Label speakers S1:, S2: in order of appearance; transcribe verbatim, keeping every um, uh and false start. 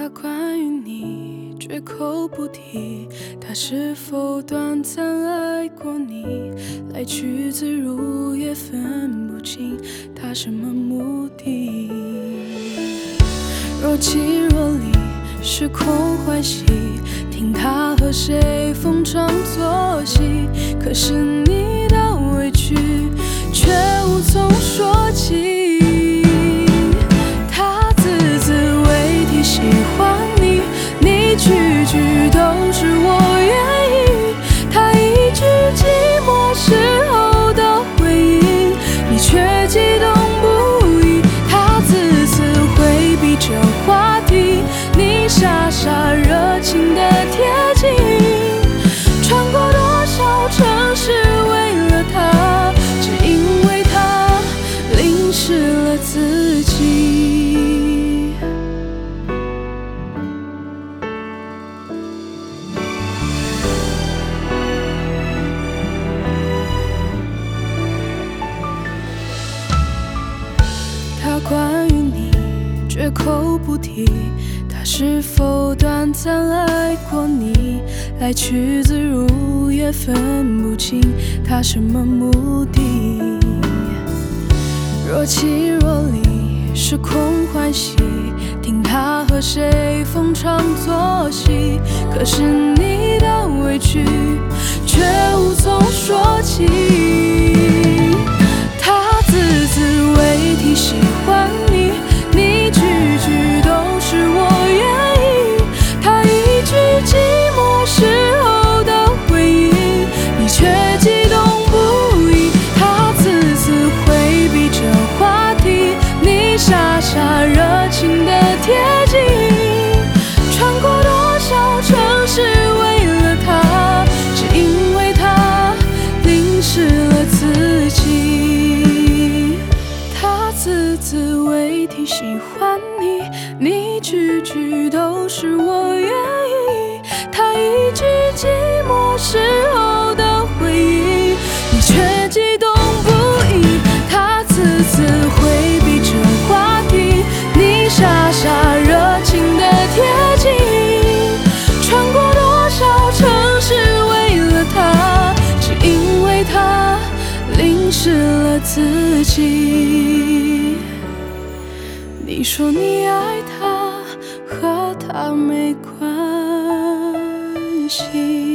S1: 他关于你绝口不提，他是否短暂爱过你，来去自如也分不清他什么目的。若即若离，时空欢喜，听他和谁逢场作戏，可是你的委屈却无从说起。他字字未提喜欢你，你句句都是我愿意，他一句寂寞时候的回应，你却激动不已。他字字回避这话题，你傻傻热情的贴近，穿过多少城市为了他，只因为他淋湿了自己。他关于你绝口不提，他是否短暂爱过你，来去自如也分不清他什么目的。若即若离，时空欢喜，听他和谁逢场作戏，可是你的委屈却无从说起。他字字未提喜欢你，你句句都是我愿意，他一句寂寞时候的回应，你却激动不已。他字字回避这话题，你傻傻热情的贴近，穿过多少城市为了他，只因为他淋湿了自己。他字字未提喜欢你，你句句都是我愿意，他一句寂寞时候的回应，你却激动不已。他字字回避这话题，你傻傻热情的贴近，穿过多少城市为了他，只因为他淋湿了自己。你说你爱他，和他没关系。